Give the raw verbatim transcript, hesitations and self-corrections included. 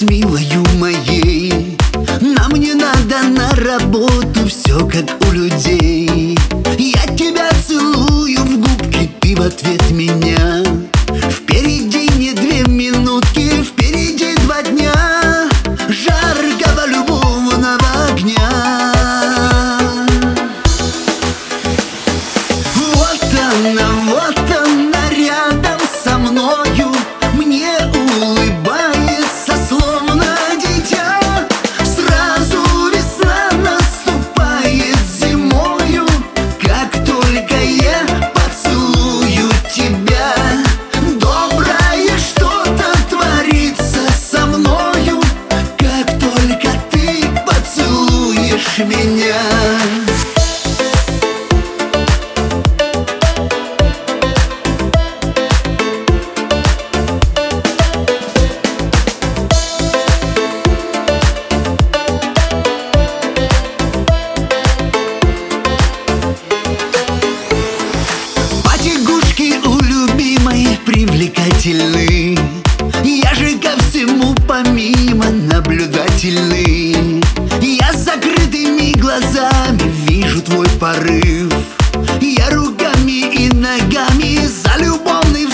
милою моей. Нам не надо на работу, все как у людей. Я тебя целую в губки, ты в ответ меня. Впереди не две минутки, впереди два дня жаркого любовного огня. Вот она, вот она рядом со мною, мне улыбается, словно дитя. Сразу весна наступает зимою, как только я поцелую тебя. Доброе что-то творится со мною, как только ты поцелуешь меня. Привлекательный, я же ко всему помимо наблюдательный. Я с закрытыми глазами вижу твой порыв. Я руками и ногами за любовный